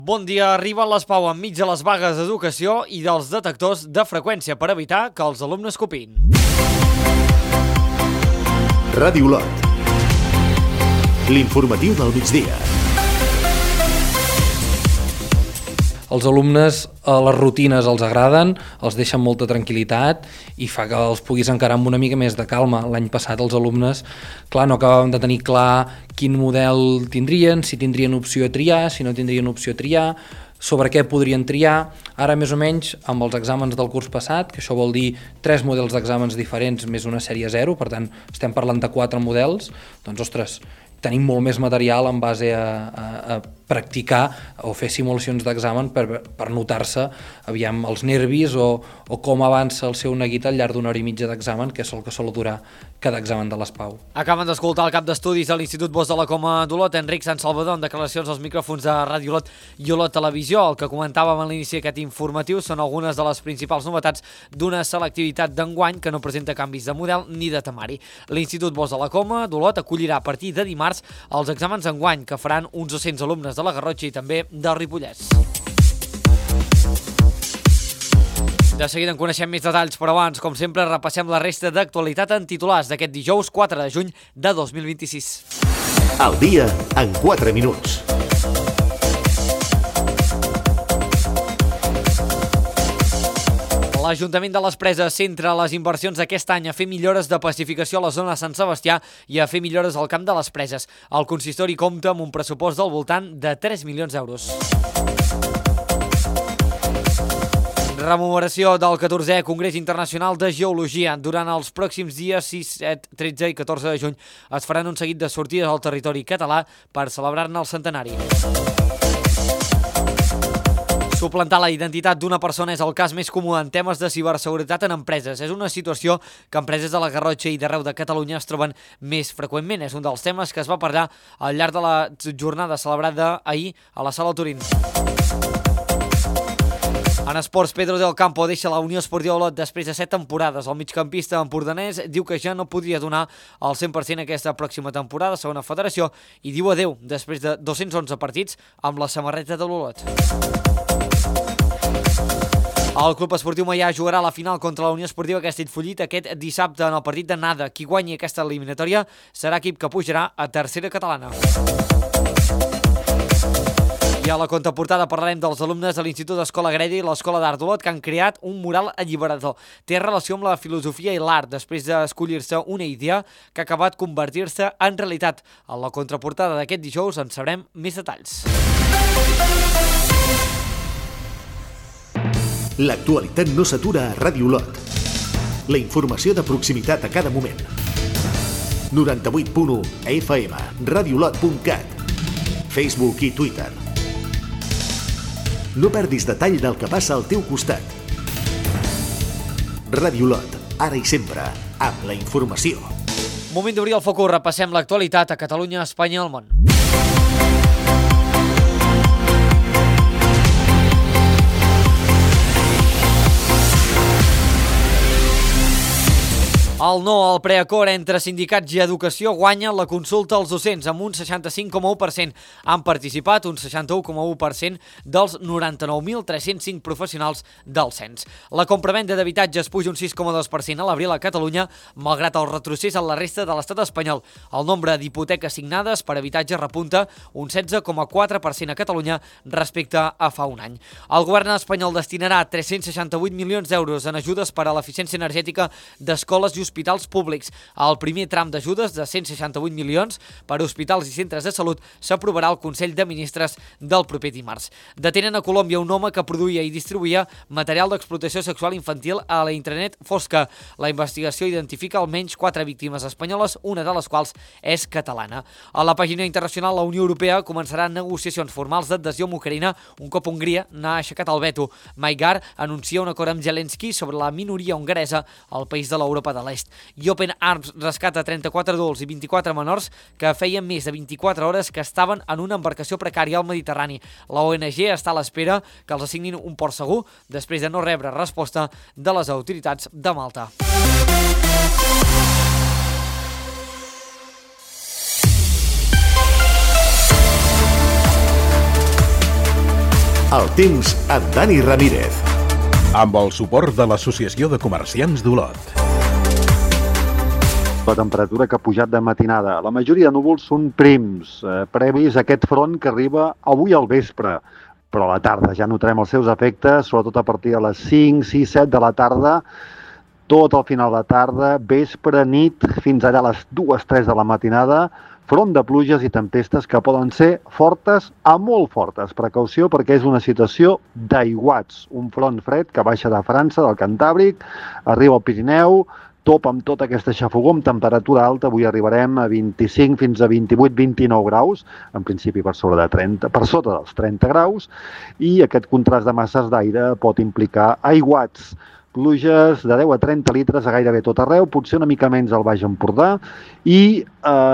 Bon dia, arriben les Pau enmig de les vagues d'educació i dels detectors de freqüència per evitar que els alumnes copin. Ràdio Olot. L'informatiu del migdia. Els alumnes, les rutines els agraden, els deixen molta tranquil·litat i fa que els puguis encarar amb una mica més de calma. L'any passat els alumnes, clar, no acabàvem de tenir clar quin model tindrien, si tindrien opció a triar, si no tindrien opció a triar, sobre què podrien triar. Ara, més o menys, amb els exàmens del curs passat, que això vol dir 3 models d'exàmens diferents més una sèrie 0, per tant, estem parlant de 4 models, doncs, ostres, tenim molt més material en base a practicar o fer simulacions d'examen per notar-se aviam els nervis o com avança el seu neguit al llarg d'una hora i mitja d'examen, que és el que sol durar cada examen de les Pau. Acaben d'escoltar el cap d'estudis de l'Institut Bosch de la Coma d'Olot, Enric Sant Salvador, en declaracions als micròfons de Ràdio Olot i Olot Televisió. El que comentàvem a l'inici d'aquest informatiu són algunes de les principals novetats d'una selectivitat d'enguany que no presenta canvis de model ni de temari. L'Institut Bosch de la Coma d'Olot acollirà a partir de dimarts els exàmens d'enguany que faran uns 200 alumnes de la Garrotxa i també del Ripollès. De seguida en coneixem més detalls, però abans, com sempre, repassem la resta d'actualitat en titulars d'aquest dijous 4 de juny de 2026. El dia en 4 minuts. L'Ajuntament de les Preses centra les inversions d'aquest any a fer millores de pacificació a la zona de Sant Sebastià i a fer millores al camp de les Preses. El consistori compta amb un pressupost del voltant de 3 milions d'euros. Rememoració del 14è Congrés Internacional de Geologia. Durant els pròxims dies 6, 7, 13 i 14 de juny es faran un seguit de sortides al territori català per celebrar-ne el centenari. Suplantar la identitat d'una persona és el cas més comú en temes de ciberseguretat en empreses. És una situació que empreses de la Garrotxa i d'arreu de Catalunya es troben més freqüentment. És un dels temes que es va parlar al llarg de la jornada celebrada ahir a la Sala Turín. En esports, Pedro del Campo deixa la Unió Esportiva Olot després de 7 temporades. El migcampista empordanès diu que ja no podria donar el 100% aquesta pròxima temporada a segona federació i diu adeu després de 211 partits amb la samarreta de l'Olot. El Club Esportiu Maià jugarà a la final contra la Unió Esportiva Castellfollit aquest dissabte en el partit de Nada. Qui guanyi aquesta eliminatòria serà equip que pujarà a tercera catalana. I a la contraportada parlarem dels alumnes de l'Institut d'Escola Agrèria i l'Escola d'Art d'Olot que han creat un mural alliberador. Té relació amb la filosofia i l'art després d'escollir-se una idea que ha acabat convertir-se en realitat. A la contraportada d'aquest dijous en sabrem més detalls. L'actualitat no s'atura a Ràdio Olot. La informació de proximitat a cada moment. 98.1 FM, radioolot.cat, Facebook i Twitter. No perdis detall del que passa al teu costat. Ràdio Olot, ara i sempre, amb la informació. Moment d'obrir el focus, repassem l'actualitat a Catalunya, Espanya i el món. El no al preacord entre sindicats i educació guanya la consulta als docents amb un 65,1%. Han participat un 61,1% dels 99.305 professionals del cens. La compravenda d'habitatges puja un 6,2% a l'abril a Catalunya, malgrat el retrocés en la resta de l'estat espanyol. El nombre d'hipoteques signades per habitatge repunta un 16,4% a Catalunya respecte a fa un any. El govern espanyol destinarà 368 milions d'euros en ajudes per a l'eficiència energètica d'escoles i hospitals públics. El primer tram d'ajudes de 168 milions per a hospitals i centres de salut s'aprovarà al Consell de Ministres del proper dimarts. Detenen a Colòmbia un home que produïa i distribuïa material d'explotació sexual infantil a la intranet fosca. La investigació identifica almenys 4 víctimes espanyoles, una de les quals és catalana. A la pàgina internacional, la Unió Europea començarà negociacions formals d'adhesió amb Ucraïna un cop Hongria n'ha aixecat el veto. Maigar anuncia un acord amb Zelensky sobre la minoria hongaresa al país de l'Europa de l'Est. I Open Arms rescata 34 adults i 24 menors que feien més de 24 hores que estaven en una embarcació precària al Mediterrani. La ONG està a l'espera que els assignin un port segur després de no rebre resposta de les autoritats de Malta. El temps amb Dani Ramírez. Amb el suport de l'Associació de Comerciants d'Olot. La temperatura que ha pujat de matinada. La majoria de núvols són prims, previs a aquest front que arriba avui al vespre. Però a la tarda ja notarem els seus efectes, sobretot a partir de les 5, 6, 7 de la tarda, tot al final de tarda, vespre, nit, fins allà a les 2, 3 de la matinada, front de pluges i tempestes que poden ser fortes a molt fortes. Precaució perquè és una situació d'aiguats. Un front fred que baixa de França, del Cantàbric, arriba al Pirineu, topa amb tota aquesta xafogó amb temperatura alta. Avui arribarem a 25 fins a 28, 29 graus, en principi per sota dels 30 graus, i aquest contrast de masses d'aire pot implicar aiguats. Pluges de 10 a 30 litres a gairebé tot arreu, potser una mica menys al Baix Empordà, i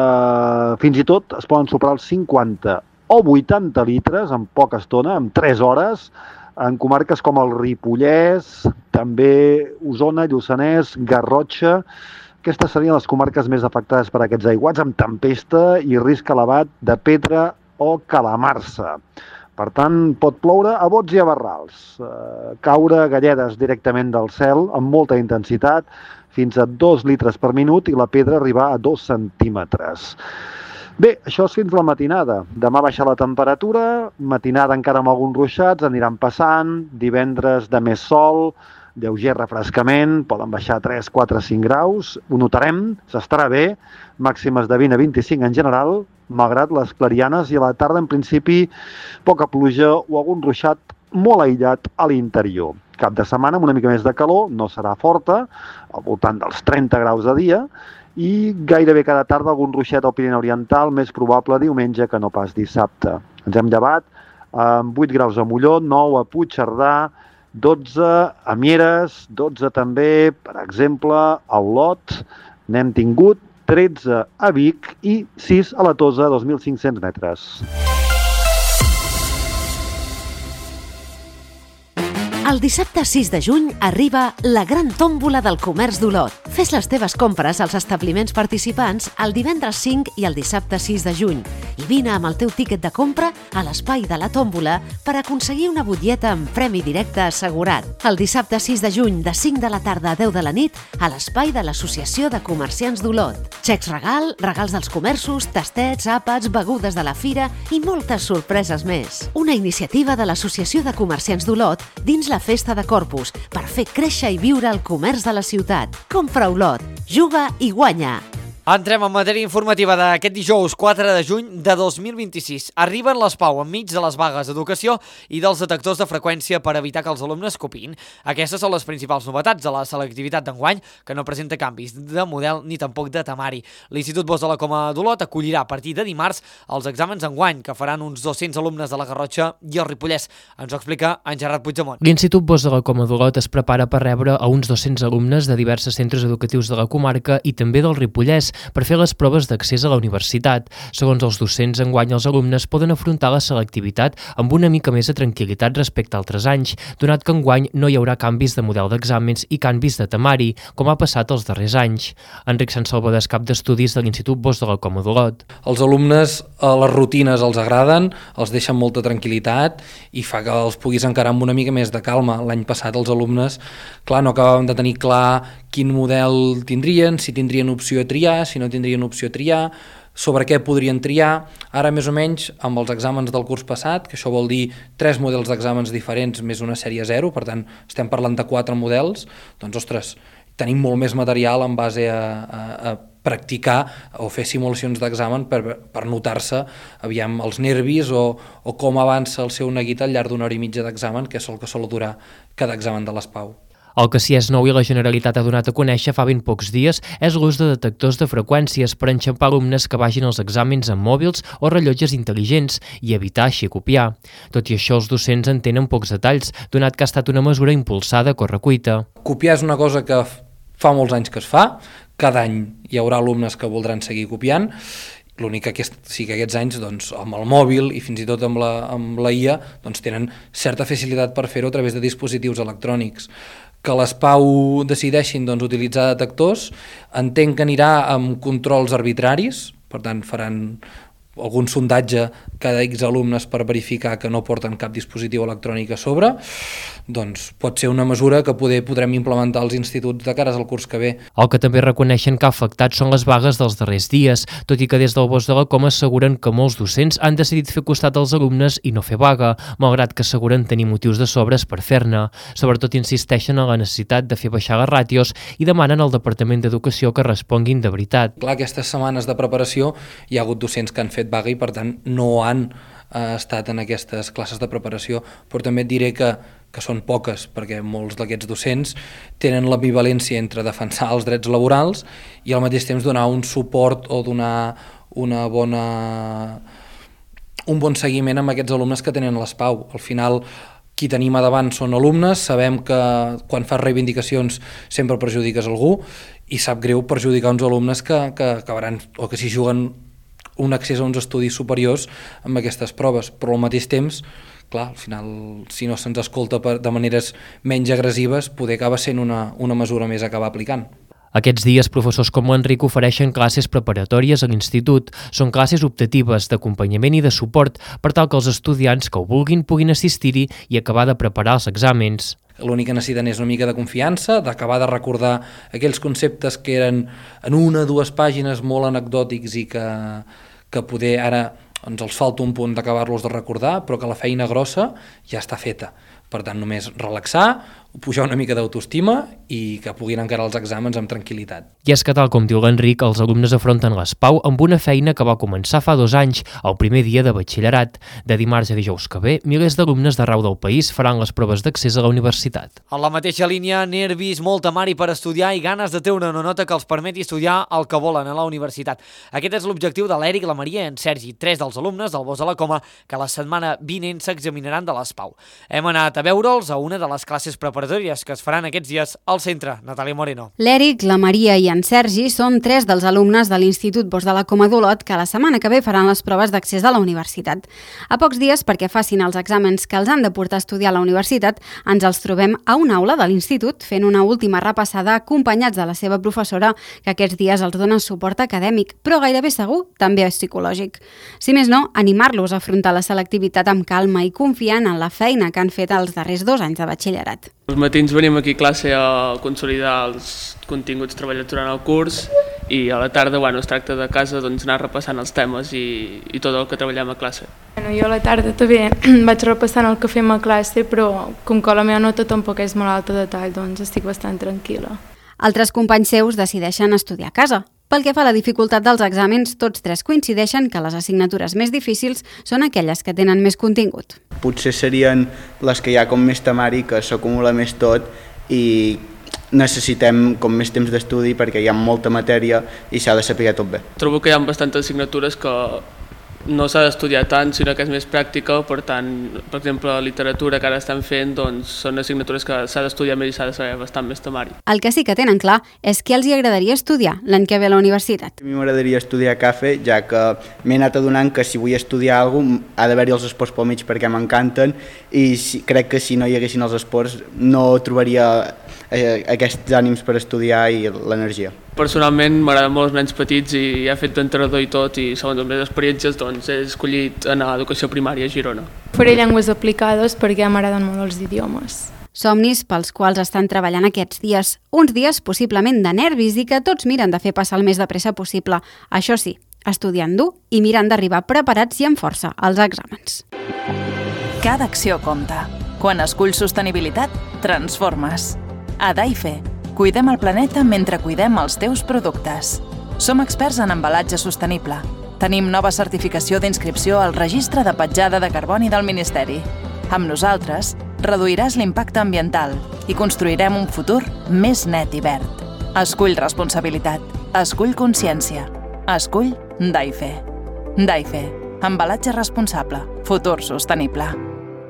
fins i tot es poden superar els 50 o 80 litres en poca estona, en 3 hores, en comarques com el Ripollès, també Osona, Lluçanès, Garrotxa. Aquestes serien les comarques més afectades per aquests aiguats, amb tempesta i risc elevat de pedra o calamarsa. Per tant, pot ploure a bots i a barrals, caure galledes directament del cel amb molta intensitat, fins a 2 litres per minut, i la pedra arribar a 2 centímetres. Bé, això és fins la matinada. Demà baixa la temperatura, matinada encara amb alguns ruixats, aniran passant, divendres de més sol, lleuger refrescament, poden baixar 3, 4, 5 graus, ho notarem, s'estarà bé, màximes de 20 a 25 en general, malgrat les clarianes, i a la tarda, en principi, poca pluja o algun ruixat molt aïllat a l'interior. Cap de setmana amb una mica més de calor, no serà forta, al voltant dels 30 graus a dia, i gairebé cada tarda algun ruixat al Pirineu Oriental, més probable diumenge que no pas dissabte. Ens hem llevat amb 8 graus a Molló, 9 a Puigcerdà, 12 a Mieres, 12 també, per exemple, a Olot, n'hem tingut 13 a Vic i 6 a la Tosa, 2.500 metres. El dissabte 6 de juny arriba la gran tòmbola del comerç d'Olot. Fes les teves compres als establiments participants el divendres 5 i el dissabte 6 de juny i vine amb el teu tíquet de compra a l'espai de la tòmbola per aconseguir una butlleta amb premi directe assegurat. El dissabte 6 de juny de 5 de la tarda a 10 de la nit a l'espai de l'Associació de Comerciants d'Olot. Xecs regal, regals dels comerços, tastets, àpats, begudes de la fira i moltes sorpreses més. Una iniciativa de l'Associació de Comerciants d'Olot dins la Festa de Corpus per fer créixer i viure el comerç de la ciutat. Compra Olot, juga i guanya! Entrem en matèria informativa d'aquest dijous 4 de juny de 2026. Arriben les PAU enmig de les vagues d'educació i dels detectors de freqüència per evitar que els alumnes copiïn. Aquestes són les principals novetats de la selectivitat d'enguany, que no presenta canvis de model ni tampoc de temari. L'Institut Bosch de la Coma d'Olot acollirà a partir de dimarts els exàmens enguany, que faran uns 200 alumnes de la Garrotxa i el Ripollès. Ens ho explica en Gerard Puigdemont. L'Institut Bosch de la Coma d'Olot es prepara per rebre a uns 200 alumnes de diversos centres educatius de la comarca i també del Ripollès per fer les proves d'accés a la universitat. Segons els docents, enguany els alumnes poden afrontar la selectivitat amb una mica més de tranquil·litat respecte a altres anys, donat que enguany no hi haurà canvis de model d'exàmens i canvis de temari, com ha passat els darrers anys. Enric Sansalvador, cap d'estudis de l'Institut Bosch de la Coma d'Olot. Els alumnes, les rutines els agraden, els deixen molta tranquil·litat i fa que els puguis encarar amb una mica més de calma. L'any passat els alumnes, clar, no acabàvem de tenir clar quin model tindrien, si tindrien opció a triar, si no tindrien opció a triar, sobre què podrien triar. Ara, més o menys, amb els exàmens del curs passat, que això vol dir 3 models d'exàmens diferents més una sèrie 0, per tant, estem parlant de 4 models, doncs, ostres, tenim molt més material en base a practicar o fer simulacions d'examen per notar-se aviam els nervis o com avança el seu neguit al llarg d'una hora i mitja d'examen, que és el que sol durar cada examen de les PAU. El que sí és nou i la Generalitat ha donat a conèixer fa ben pocs dies és l'ús de detectors de freqüències per enxampar alumnes que vagin als exàmens amb mòbils o rellotges intel·ligents i evitar així copiar. Tot i això, els docents en tenen pocs detalls, donat que ha estat una mesura impulsada a correcuita. Copiar és una cosa que fa molts anys que es fa, cada any hi haurà alumnes que voldran seguir copiant. L'únic que sí que aquests anys, doncs, amb el mòbil i fins i tot amb la IA, doncs, tenen certa facilitat per fer-ho a través de dispositius electrònics. Que les PAU decideixin, doncs, utilitzar detectors, entenc que anirà amb controls arbitraris, per tant faran algun sondatge cada X alumnes per verificar que no porten cap dispositiu electrònic a sobre, doncs pot ser una mesura que podrem implementar als instituts de cares al curs que ve. El que també reconeixen que ha afectat són les vagues dels darrers dies, tot i que des del Bosc de la Coma asseguren que molts docents han decidit fer costat als alumnes i no fer vaga, malgrat que asseguren tenir motius de sobres per fer-ne. Sobretot insisteixen en la necessitat de fer baixar les ràtios i demanen al Departament d'Educació que responguin de veritat. Clar, aquestes setmanes de preparació hi ha hagut docents que han fet vaga i per tant no han estat en aquestes classes de preparació, però també et diré que són poques, perquè molts d'aquests docents tenen l'ambivalència entre defensar els drets laborals i al mateix temps donar un suport o donar un bon seguiment amb aquests alumnes que tenen l'ESPAU. Al final, qui tenim a davant són alumnes, sabem que quan fas reivindicacions sempre perjudiques algú i sap greu perjudicar uns alumnes que acabaran o que s'hi juguen un accés a uns estudis superiors amb aquestes proves, però al mateix temps, clar, al final, si no se'ns escolta de maneres menys agressives, poder acaba sent una mesura més a acabar aplicant. Aquests dies, professors com l'Enric ofereixen classes preparatòries a l'institut. Són classes optatives, d'acompanyament i de suport per tal que els estudiants que ho vulguin puguin assistir-hi i acabar de preparar els exàmens. L'únic que necessiten és una mica de confiança, d'acabar de recordar aquells conceptes que eren en 1 o 2 pàgines molt anecdòtics i que poder ara ens els falta un punt d'acabar-los de recordar, però que la feina grossa ja està feta. Per tant, només relaxar, pujar una mica d'autoestima i que puguin encarar els exàmens amb tranquil·litat. I és que, tal com diu l'Enric, els alumnes afronten l'ESPAU amb una feina que va començar fa 2 anys, el primer dia de batxillerat. De dimarts a dijous que ve, milers d'alumnes d'arreu del país faran les proves d'accés a la universitat. En la mateixa línia, nervis, molta mari per estudiar i ganes de treure una nota que els permeti estudiar el que volen a la universitat. Aquest és l'objectiu de l'Eric, la Maria i en Sergi, 3 dels alumnes del Bosc de la Coma, que la setmana vinent s'examinaran de l'ESPAU. Hem anat a veure'ls a una de les classes preparatòries que es faran aquests dies al centre. Natàlia Moreno. L'Eric, la Maria i en Sergi són 3 dels alumnes de l'Institut Bosc de la Coma d'Olot que la setmana que ve faran les proves d'accés a la universitat. A pocs dies perquè facin els exàmens que els han de portar a estudiar a la universitat, ens els trobem a una aula de l'institut fent una última repassada acompanyats de la seva professora, que aquests dies els dona suport acadèmic, però gairebé segur també psicològic. Si més no, animar-los a afrontar la selectivitat amb calma i confiant en la feina que han fet els darrers 2 anys de batxillerat. Els matins venim aquí a classe a consolidar els continguts treballats durant el curs i a la tarda es tracta de casa anar repassant els temes i tot el que treballem a classe. Jo a la tarda també vaig repassant el que fem a classe, però com que la meva nota tampoc és molt alta de tall, doncs estic bastant tranquil·la. Altres companys seus decideixen estudiar a casa. Pel que fa a la dificultat dels exàmens, tots 3 coincideixen que les assignatures més difícils són aquelles que tenen més contingut. Potser serien les que hi ha com més temari, que s'acumula més tot i necessitem com més temps d'estudi perquè hi ha molta matèria i s'ha de saber tot bé. Trobo que hi ha bastantes assignatures que no s'ha d'estudiar tant, sinó que és més pràctica, per tant, per exemple, la literatura que ara estan fent, doncs són assignatures que s'ha d'estudiar més i s'ha de saber bastant més temari. El que sí que tenen clar és que els hi agradaria estudiar l'any que ve a la universitat. A mi m'agradaria estudiar CAFE, ja que m'he anat adonant que si vull estudiar alguna cosa ha d'haver-hi els esports pel mig perquè m'encanten i crec que si no hi haguessin els esports no trobaria aquests ànims per estudiar i l'energia. Personalment m'agraden molt els nens petits i he fet d'entrenador i tot i segons les meves experiències doncs he escollit anar a educació primària a Girona. Faré llengües aplicades perquè m'agraden molt els idiomes. Somnis pels quals estan treballant aquests dies, uns dies possiblement de nervis i que tots miren de fer passar el més de pressa possible. Això sí, estudiant dur i mirant d'arribar preparats i amb força als exàmens. Cada acció compta. Quan esculls sostenibilitat, transformes. A Daife, cuidem el planeta mentre cuidem els teus productes. Som experts en embalatge sostenible. Tenim nova certificació d'inscripció al Registre de Petjada de Carboni del Ministeri. Amb nosaltres, reduiràs l'impacte ambiental i construirem un futur més net i verd. Escull responsabilitat. Escull consciència. Escull Daife. Daife. Embalatge responsable. Futur sostenible.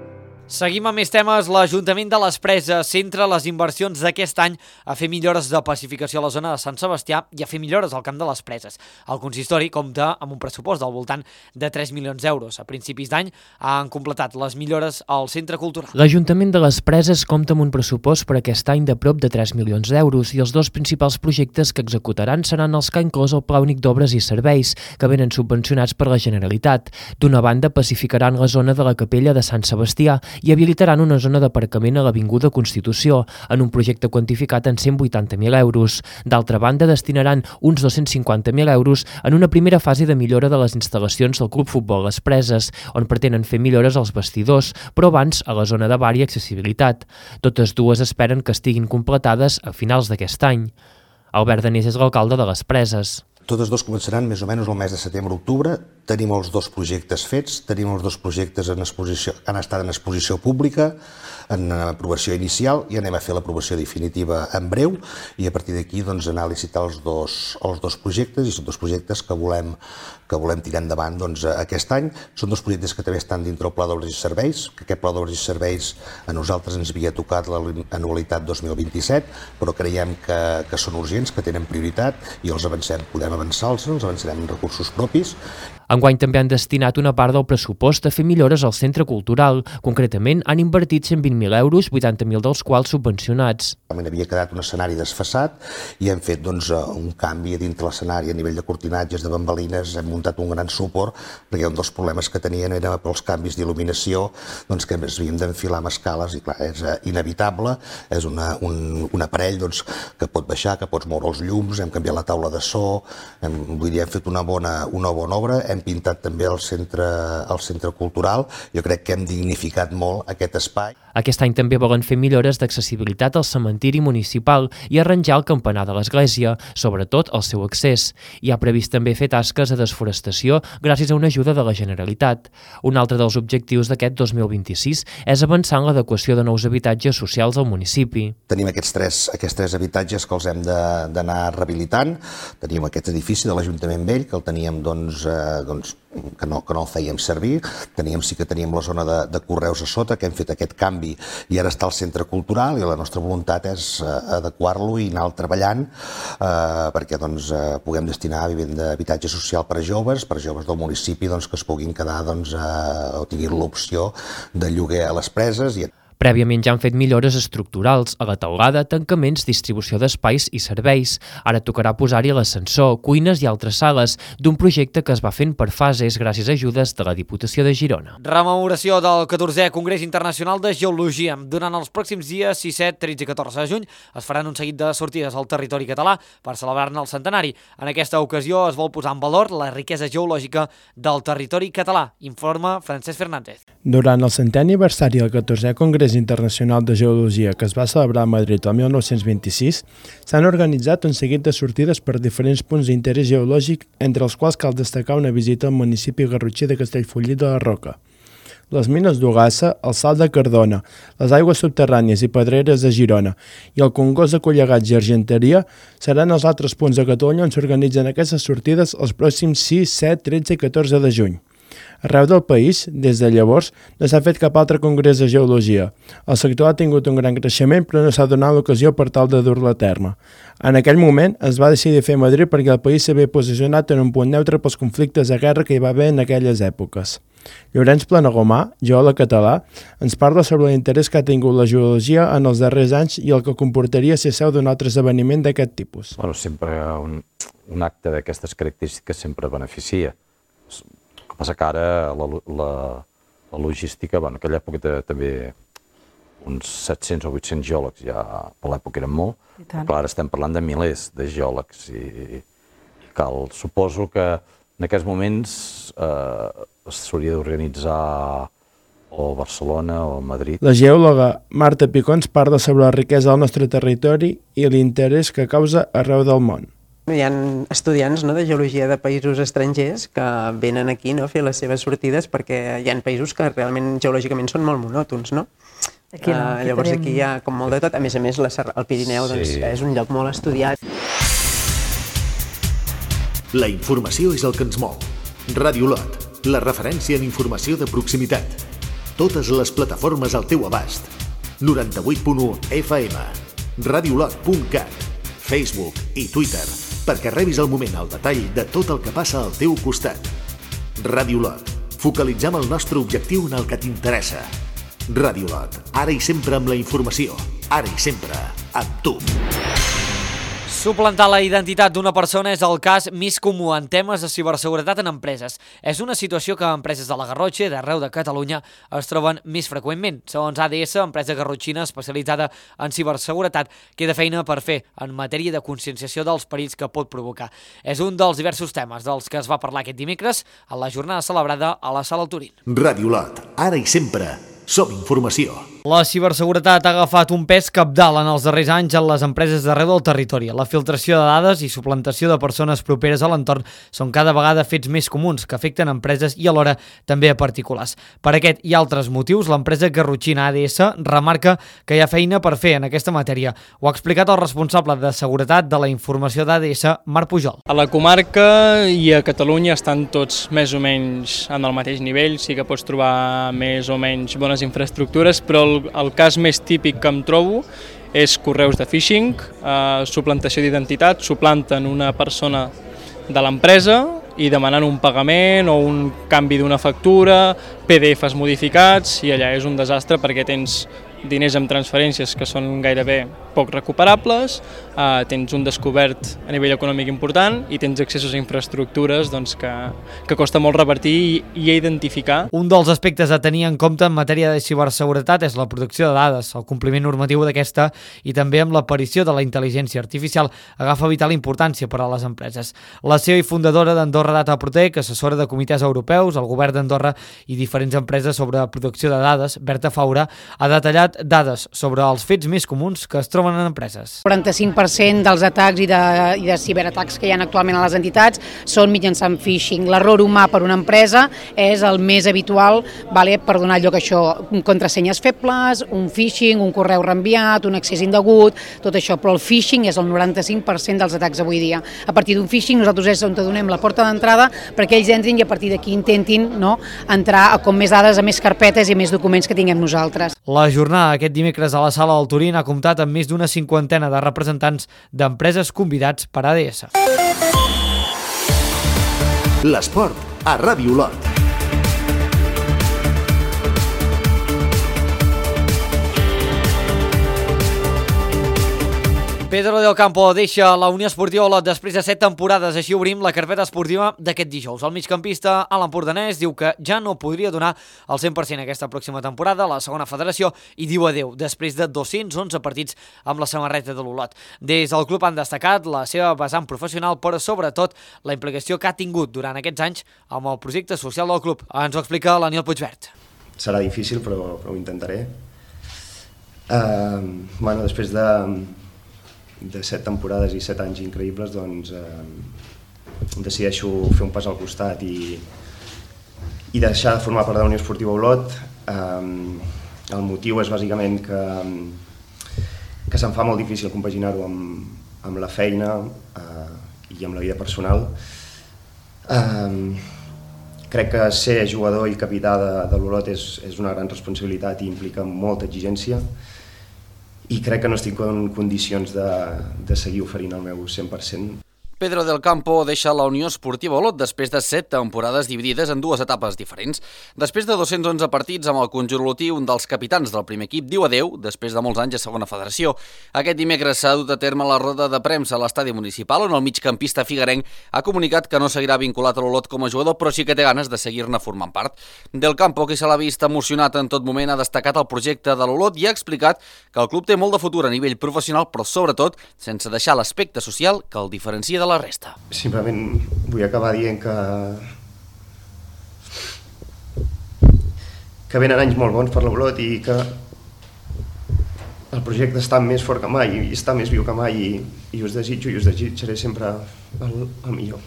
Seguim amb més temes. L'Ajuntament de les Preses centra les inversions d'aquest any a fer millores de pacificació a la zona de Sant Sebastià i a fer millores al camp de les Preses. El consistori compta amb un pressupost del voltant de 3 milions d'euros. A principis d'any han completat les millores al Centre Cultural. L'Ajuntament de les Preses compta amb un pressupost per aquest any de prop de 3 milions d'euros i els dos principals projectes que executaran seran els que ha inclòs el Pla Únic d'Obres i Serveis, que venen subvencionats per la Generalitat. D'una banda, pacificaran la zona de la Capella de Sant Sebastià i habilitaran una zona d'aparcament a l'Avinguda Constitució, en un projecte quantificat en 180.000 euros. D'altra banda, destinaran uns 250.000 euros en una primera fase de millora de les instal·lacions del Club Futbol Les Preses, on pretenen fer millores als vestidors, però abans a la zona de bar i accessibilitat. Totes dues esperen que estiguin completades a finals d'aquest any. Albert Danés és l'alcalde de Les Preses. Totes dos començaran més o menys el mes de setembre-octubre. Tenim els dos projectes fets, tenim els dos projectes que han estat en exposició pública, en aprovació inicial, i anem a fer l'aprovació definitiva en breu, i a partir d'aquí anar a licitar els dos projectes, i són dos projectes que volem tirar endavant aquest any. Són dos projectes que també estan dintre el Pla d'Obres i Serveis, que aquest Pla d'Obres i Serveis a nosaltres ens havia tocat l'anualitat 2027, però creiem que són urgents, que tenen prioritat, i els avancem. Podem avançar-los, els avançarem en recursos propis. Enguany també han destinat una part del pressupost a fer millores al centre cultural. Concretament, han invertit 120.000 euros, 80.000 dels quals subvencionats. Havia quedat un escenari desfasat i hem fet un canvi dintre l'escenari a nivell de cortinatges, de bambalines, hem muntat un gran suport, perquè un dels problemes que tenien era pels canvis d'il·luminació, que ens havíem d'enfilar amb escales, i clar, és inevitable, és un aparell que pot baixar, que pots moure els llums, hem canviat la taula de so, hem fet una bona obra, hem pintat també el centre cultural. Jo crec que hem dignificat molt aquest espai. Aquest any també volen fer millores d'accessibilitat al cementiri municipal i arranjar el campanar de l'església, sobretot el seu accés. Hi ha previst també fer tasques de desforestació gràcies a una ajuda de la Generalitat. Un altre dels objectius d'aquest 2026 és avançar en l'adequació de nous habitatges socials al municipi. Tenim aquests tres habitatges que els hem d'anar rehabilitant. Tenim aquest edifici de l'Ajuntament Vell, que el teníem que no el fèiem servir. Sí que teníem la zona de correus a sota, que hem fet aquest canvi i ara està al centre cultural, i la nostra voluntat és adequar-lo i anar treballant perquè puguem destinar a vivenda d'habitatge social per a joves del municipi que es puguin quedar o tinguin l'opció de lloguer a les preses. Prèviament ja han fet millores estructurals a la teulada, tancaments, distribució d'espais i serveis. Ara tocarà posar-hi l'ascensor, cuines i altres sales, d'un projecte que es va fent per fases gràcies a ajudes de la Diputació de Girona. Rememoració del 14è Congrés Internacional de Geologia. Durant els pròxims dies 6, 7, 13 i 14 de juny es faran un seguit de sortides al territori català per celebrar-ne el centenari. En aquesta ocasió es vol posar en valor la riquesa geològica del territori català, informa Francesc Fernández. Durant el 100è aniversari del 14è Congrés Internacional de Geologia, que es va celebrar a Madrid el 1926, s'han organitzat un seguit de sortides per diferents punts d'interès geològic, entre els quals cal destacar una visita al municipi garrotxí de Castellfollit de la Roca, les mines d'Ogassa, el Salt de Cardona, les aigües subterrànies i pedreres de Girona i el Congost de Collegats i Argenteria seran els altres punts de Catalunya on s'organitzen aquestes sortides els pròxims 6, 7, 13 i 14 de juny. Arreu del país, des de llavors, no s'ha fet cap altre congrés de geologia. El sector ha tingut un gran creixement, però no s'ha donat l'ocasió per tal de dur-la a terme. En aquell moment es va decidir fer a Madrid perquè el país s'havia posicionat en un punt neutre pels conflictes de guerra que hi va haver en aquelles èpoques. Llorenç Planagomà, geòleg català, ens parla sobre l'interès que ha tingut la geologia en els darrers anys i el que comportaria ser seu d'un altre esdeveniment d'aquest tipus. Sempre un acte d'aquestes característiques sempre beneficia. El que passa que ara la logística, en aquella època també uns 700 o 800 geòlegs, ja per l'època eren molt, però ara estem parlant de milers de geòlegs i suposo que en aquests moments s'hauria d'organitzar o Barcelona o Madrid. La geòloga Marta Picó ens parla sobre la riquesa del nostre territori i l'interès que causa arreu del món. Hi ha estudiants de geologia de països estrangers que venen aquí a fer les seves sortides perquè hi ha països que realment geològicament són molt monòtons, no? Llavors aquí hi ha com molt de tot. A més, el Pirineu és un lloc molt estudiat. La informació és el que ens mou. Ràdio Lot, la referència en informació de proximitat. totes les plataformes al teu abast. 98.1 FM, radiolot.cat, Facebook i Twitter, perquè rebis al moment el detall de tot el que passa al teu costat. Radiolot. Focalitzem el nostre objectiu en el que t'interessa. Radiolot. Ara i sempre amb la informació. Ara i sempre amb tu. Suplantar la identitat d'una persona és el cas més comú en temes de ciberseguretat en empreses. És una situació que empreses de la Garrotxa i d'arreu de Catalunya es troben més freqüentment. Segons ADS, empresa garrotxina especialitzada en ciberseguretat, queda feina per fer en matèria de conscienciació dels perills que pot provocar. És un dels diversos temes dels que es va parlar aquest dimecres a la jornada celebrada a la Sala Turín. Radiolot, ara i sempre som informació. La ciberseguretat ha agafat un pes cabdal en els darrers anys en les empreses d'arreu del territori. La filtració de dades i suplantació de persones properes a l'entorn són cada vegada fets més comuns que afecten empreses i alhora també a particulars. Per aquest i altres motius, l'empresa garrotxina ADS remarca que hi ha feina per fer en aquesta matèria. Ho ha explicat el responsable de seguretat de la informació d'ADS, Marc Pujol. A la comarca i a Catalunya estan tots més o menys en el mateix nivell, sí que pots trobar més o menys bones infraestructures, però el cas més típic que em trobo és correus de phishing, suplantació d'identitat, suplanten una persona de l'empresa i demanant un pagament o un canvi d'una factura, PDFs modificats, i allà és un desastre perquè tens diners amb transferències que són gairebé poc recuperables, tens un descobert a nivell econòmic important i tens accessos a infraestructures que costa molt revertir i identificar. Un dels aspectes a tenir en compte en matèria de ciberseguretat és la protecció de dades. El compliment normatiu d'aquesta i també amb l'aparició de la intel·ligència artificial agafa vital importància per a les empreses. La CEO i fundadora d'Andorra Data Protect, assessora de comitès europeus, el govern d'Andorra i diferents empreses sobre protecció de dades, Berta Faura, ha detallat dades sobre els fets més comuns que es troben en empreses. 45% dels atacs i de ciberatacs que hi ha actualment a les entitats són mitjançant phishing. L'error humà per una empresa és el més habitual per donar lloc a això. Contrasenyes febles, un phishing, un correu reenviat, un accés indegut, tot això. Però el phishing és el 95% dels atacs avui dia. A partir d'un phishing nosaltres és on donem la porta d'entrada perquè ells entrin i a partir d'aquí intentin entrar a com més dades, a més carpetes i a més documents que tinguem nosaltres. La jornada aquest dimecres a la Sala del Turín ha comptat amb més d'una cinquantena de representants d'empreses convidats per ADS. L'esport a Radiolot. Pedro del Campo deixa la Unió Esportiva Olot després de 7 temporades. Així obrim la carpeta esportiva d'aquest dijous. El migcampista Alan Pordanès diu que ja no podria donar el 100% aquesta pròxima temporada a la segona federació i diu adeu després de 211 partits amb la samarreta de l'Olot. Des del club han destacat la seva vessant professional, però sobretot la implicació que ha tingut durant aquests anys amb el projecte social del club. Ens ho explica l'Aniol Puigvert. Serà difícil, però ho intentaré. Després de 7 temporades i 7 anys increïbles, doncs decideixo fer un pas al costat i deixar de formar part de la Unió Esportiva Olot. El motiu és bàsicament que se'm fa molt difícil compaginar-ho amb la feina i amb la vida personal. Crec que ser jugador i capità de l'Olot és una gran responsabilitat i implica molta exigència, i crec que no estic en condicions de seguir oferint el meu 100%. Pedro del Campo deixa la Unió Esportiva Olot després de 7 temporades dividides en 2 etapes diferents. Després de 211 partits amb el conjunt olotí, un dels capitans del primer equip diu adeu després de molts anys a segona federació. Aquest dimecres s'ha dut a terme la roda de premsa a l'estadi municipal, on el migcampista figuerenc ha comunicat que no seguirà vinculat a l'Olot com a jugador, però sí que té ganes de seguir-ne formant part. Del Campo, que se l'ha vist emocionat en tot moment, ha destacat el projecte de l'Olot i ha explicat que el club té molt de futur a nivell professional, però sobretot sense deixar l'aspecte social que el diferencia de la resta. Simplement vull acabar dient que venen anys molt bons per l'Olot i que el projecte està més fort que mai i està més viu que mai i us desitjo i us desitjaré sempre el millor.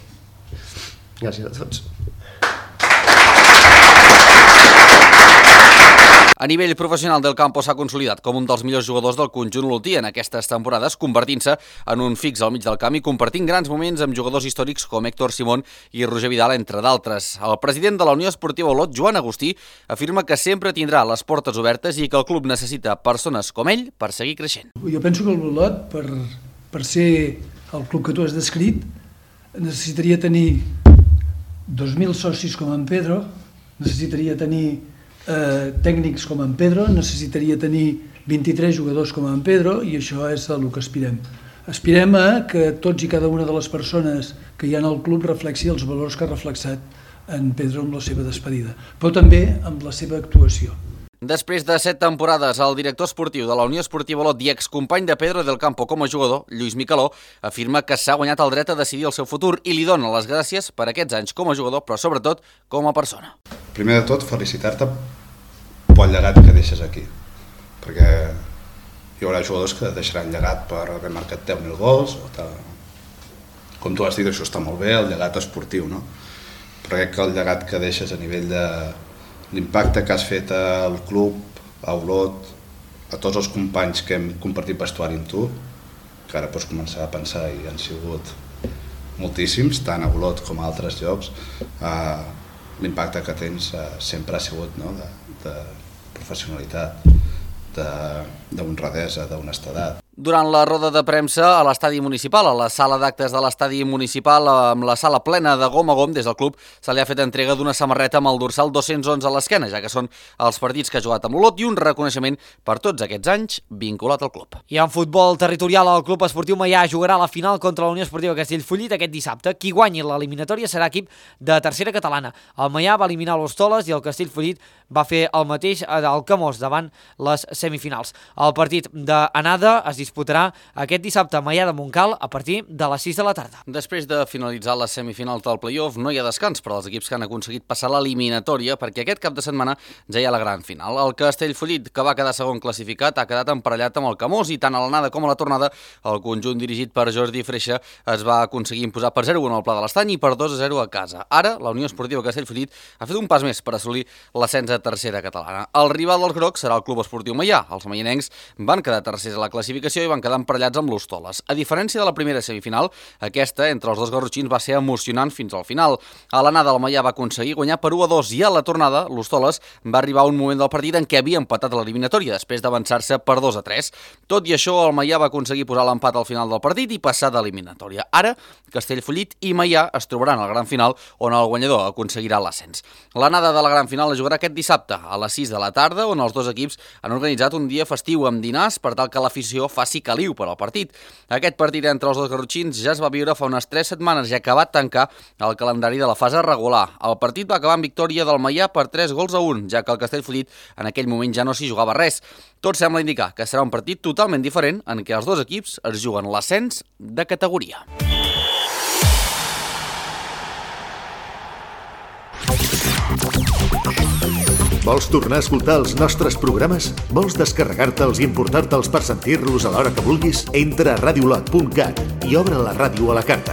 Gràcies a tots. A nivell professional, Del Campo s'ha consolidat com un dels millors jugadors del conjunt olotí en aquestes temporades, convertint-se en un fix al mig del camp i compartint grans moments amb jugadors històrics com Héctor Simón i Roger Vidal, entre d'altres. El president de la Unió Esportiva Olot, Joan Agustí, afirma que sempre tindrà les portes obertes i que el club necessita persones com ell per seguir creixent. Jo penso que l'Olot, per ser el club que tu has descrit, necessitaria tenir 2.000 socis com en Pedro, necessitaria tenir tècnics com en Pedro, necessitaria tenir 23 jugadors com en Pedro, i això és el que aspirem. Aspirem a que tots i cada una de les persones que hi ha al club reflexi els valors que ha reflexat en Pedro amb la seva despedida, però també amb la seva actuació. Després de 7 temporades, el director esportiu de la Unió Esportiva Olot i excompany de Pedro Del Campo com a jugador, Lluís Micaló, afirma que s'ha guanyat el dret a decidir el seu futur i li dona les gràcies per aquests anys com a jugador, però sobretot com a persona. Primer de tot, felicitar-te pel llegat que deixes aquí, perquè hi haurà jugadors que deixaran llegat per haver marcat 10.000 gols, com tu has dit, això està molt bé, el llegat esportiu, no? Però crec que el llegat que deixes a nivell de l'impacte que has fet al club, a Olot, a tots els companys que hem compartit vestuari amb tu, que ara pots començar a pensar i han sigut moltíssims, tant a Olot com a altres llocs, l'impacte que tens sempre ha sigut de professionalitat, d'honradesa, d'honestedat. Durant la roda de premsa a l'estadi municipal, a la sala d'actes de l'estadi municipal, amb la sala plena de gom a gom, des del club se li ha fet entrega d'una samarreta amb el dorsal 211 a l'esquena, ja que són els partits que ha jugat amb l'Olot, i un reconeixement per tots aquests anys vinculat al club. I en futbol territorial, el Club Esportiu Maià jugarà la final contra la Unió Esportiva Castellfollit aquest dissabte. Qui guanyi l'eliminatòria serà equip de tercera catalana. El Maià va eliminar l'Hostoles i el Castellfollit va fer el mateix al Camós davant les semifinals. El partit d'anada es disputarà aquest dissabte a Maià de Montcal a partir de les 6 de la tarda. Després de finalitzar les semifinals del play-off, no hi ha descans per als equips que han aconseguit passar l'eliminatòria, perquè aquest cap de setmana ja hi ha la gran final. El Castellfollit, que va quedar segon classificat, ha quedat emparellat amb el Camós, i tant a l'anada com a la tornada el conjunt dirigit per Jordi Freixa es va aconseguir imposar per 0-1 al Pla de l'Estany i per 2-0 a casa. Ara, la Unió Esportiva Castellfollit ha fet un pas més per assolir l'ascens a tercera catalana. El rival dels grocs serà el Club Esportiu Maià. Els maianencs van quedar tercers a la classificació i van quedar emparellats amb l'Hostoles. A diferència de la primera semifinal, aquesta entre els dos garrotxins va ser emocionant fins al final. A l'anada el Maià va aconseguir guanyar per 1-2 i a la tornada l'Hostoles va arribar a un moment del partit en què havia empatat l'eliminatòria després d'avançar-se per 2-3. Tot i això, el Maià va aconseguir posar l'empat al final del partit i passar d'eliminatòria. Ara, Castellfollit i Maià es trobaran al gran final, on el guanyador aconseguirà l'ascens. L'anada de la gran final es jugarà aquest dissabte a les 6 de la tarda, on els dos equips han organitzat un dia festiu amb dinars per tal que l'afició faci caliu per al partit. Aquest partit entre els dos garrotxins ja es va viure fa unes 3 setmanes, ja que va tancar el calendari de la fase regular. El partit va acabar amb victòria del Maià per 3-1, ja que el Castellfollit en aquell moment ja no s'hi jugava res. Tot sembla indicar que serà un partit totalment diferent en què els dos equips es juguen l'ascens de categoria. Vols tornar a escoltar els nostres programes? Vols descarregar-te'ls i emportar-te'ls per sentir-los a l'hora que vulguis? Entra a radiolot.cat i obre la ràdio a la carta.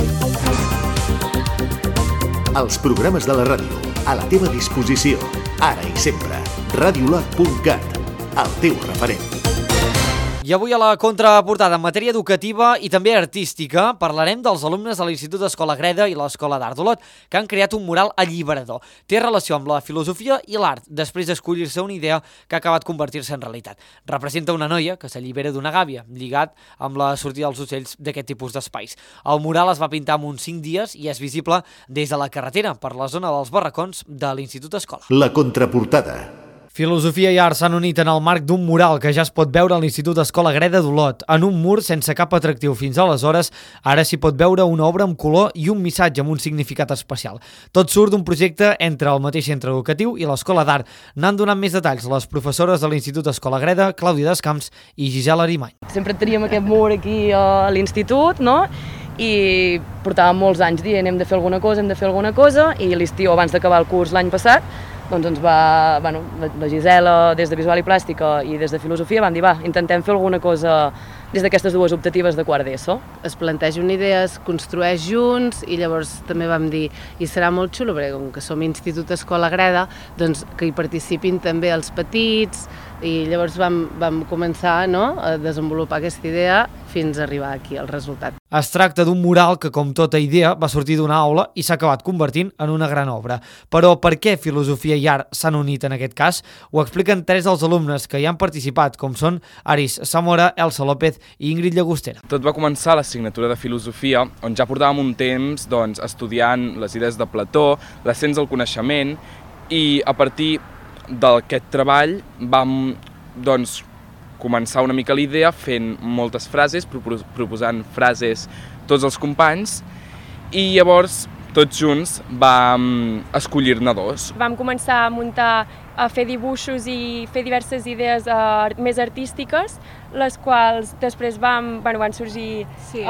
Els programes de la ràdio, a la teva disposició, ara i sempre. Radiolot.cat, el teu referent. I avui a la contraportada, en matèria educativa i també artística, parlarem dels alumnes de l'Institut Escola Greda i l'Escola d'Art d'Olot, que han creat un mural alliberador. Té relació amb la filosofia i l'art, després d'escollir-se una idea que ha acabat convertir-se en realitat. Representa una noia que s'allibera d'una gàbia, lligat amb la sortida dels ocells d'aquest tipus d'espais. El mural es va pintar en uns 5 dies i és visible des de la carretera, per la zona dels barracons de l'Institut Escola. La contraportada. Filosofia i art s'han unit en el marc d'un mural que ja es pot veure a l'Institut Escola Greda d'Olot. En un mur sense cap atractiu fins aleshores, ara s'hi pot veure una obra amb color i un missatge amb un significat especial. Tot surt d'un projecte entre el mateix centre educatiu i l'Escola d'Art. N'han donat més detalls les professores de l'Institut Escola Greda, Clàudia Descamps i Gisela Arimany. Sempre teníem aquest mur aquí a l'institut, no? I portàvem molts anys dient hem de fer alguna cosa, i l'estiu, abans d'acabar el curs l'any passat, doncs ens va, la Gisela des de Visual i Plàstica i des de Filosofia van dir intentem fer alguna cosa des d'aquestes dues optatives de quart d'ESO. Es planteja una idea, es construeix junts i llavors també vam dir i serà molt xulo perquè com que som Institut Escola Greda, doncs que hi participin també els petits i llavors vam començar a desenvolupar aquesta idea fins a arribar aquí al resultat. Es tracta d'un mural que, com tota idea, va sortir d'una aula i s'ha acabat convertint en una gran obra. Però per què filosofia i art s'han unit en aquest cas? Ho expliquen tres dels alumnes que hi han participat, com són Aris Zamora, Elsa López i Ingrid Llagostera. Tot va començar a l'assignatura de filosofia, on ja portàvem un temps estudiant les idees de Plató, l'ascens del coneixement, i a partir d'aquest treball vam començar una mica l'idea fent moltes frases, proposant frases tots els companys, i llavors tots junts vam escollir-ne dos. Vam començar a fer dibuixos i fer diverses idees més artístiques, les quals després van sorgir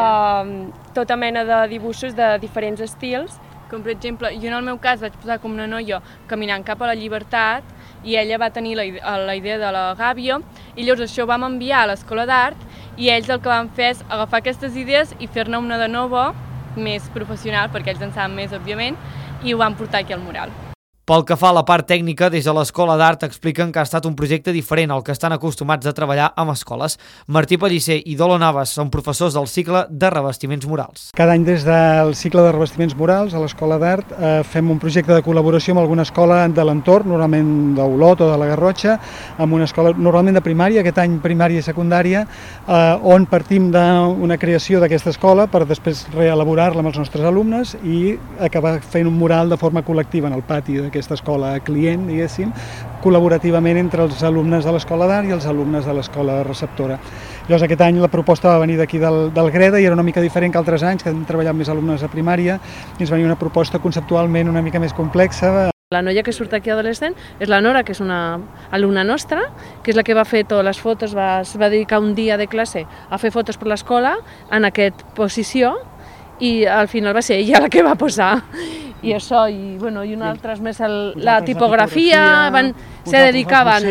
tota mena de dibuixos de diferents estils. Com per exemple, jo en el meu cas vaig posar com una noia caminant cap a la llibertat i ella va tenir la idea de la gàbia i llavors això ho vam enviar a l'Escola d'Art i ells el que van fer és agafar aquestes idees i fer-ne una de nova, més professional, perquè ells en saben més, òbviament, i ho van portar aquí al mural. Pel que fa a la part tècnica, des de l'Escola d'Art expliquen que ha estat un projecte diferent al que estan acostumats a treballar amb escoles. Martí Pellicer i Dolo Navas són professors del cicle de revestiments murals. Cada any des del cicle de revestiments murals a l'Escola d'Art fem un projecte de col·laboració amb alguna escola de l'entorn, normalment d'Olot o de la Garrotxa, amb una escola normalment de primària, aquest any primària i secundària, on partim d'una creació d'aquesta escola per després reelaborar-la amb els nostres alumnes i acabar fent un mural de forma col·lectiva en el pati d'aquesta escola client, diguéssim, col·laborativament entre els alumnes de l'Escola d'Art i els alumnes de l'Escola Receptora. Llavors aquest any la proposta va venir d'aquí del Greda i era una mica diferent que altres anys, que hem treballat més alumnes a primària, i ens venia una proposta conceptualment una mica més complexa. La noia que surt aquí adolescent és la Nora, que és una alumna nostra, que és la que va fer totes les fotos, es va dedicar un dia de classe a fer fotos per l'escola en aquesta posició i al final va ser ella la que va posar. I això, i una altra més la tipografia, se dedicaven...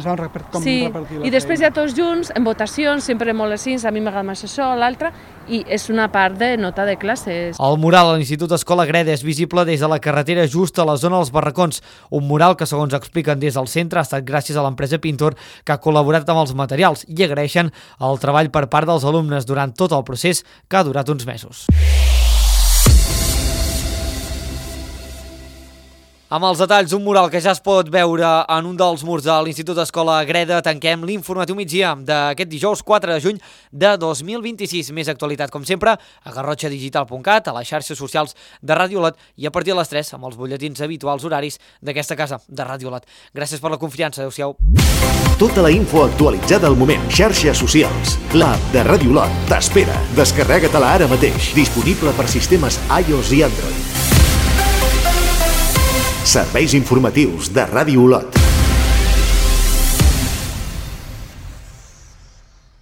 I després ja tots junts, en votacions, sempre molt així, a mi m'agrada més això, l'altre, i és una part de nota de classes. El mural a l'Institut Escola Greda és visible des de la carretera just a la zona dels Barracons, un mural que, segons expliquen des del centre, ha estat gràcies a l'empresa Pintor que ha col·laborat amb els materials i agraeixen el treball per part dels alumnes durant tot el procés que ha durat uns mesos. Amb els detalls, un mural que ja es pot veure en un dels murs de l'Institut Escola Greda, tanquem l'informatiu migdia d'aquest dijous 4 de juny de 2026. Més actualitat, com sempre, a garrotxadigital.cat, a les xarxes socials de Ràdio Olot i a partir de les 3 amb els butlletins habituals horaris d'aquesta casa de Ràdio Olot. Gràcies per la confiança. Adéu-siau. Tota la info actualitzada al moment. Xarxes socials. L'app de Ràdio Olot t'espera. Descarrega-te-la ara mateix. Disponible per sistemes iOS i Android. Serveis informatius de Ràdio Olot.